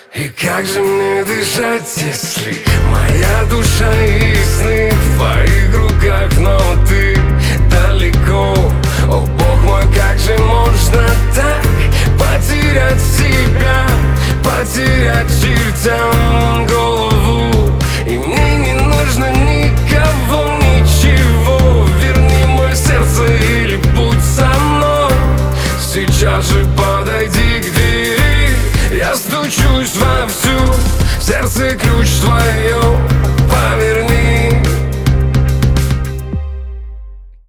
И как же мне дышать, если моя душа и сны в твоих руках, но ты далеко? О, Бог мой, как же можно так потерять себя, потерять чертям голову? И мне не нужно никого, ничего. Верни мое сердце или будь со мной. Сейчас же подойди к двери, я стучусь вовсю, в сердце ключ.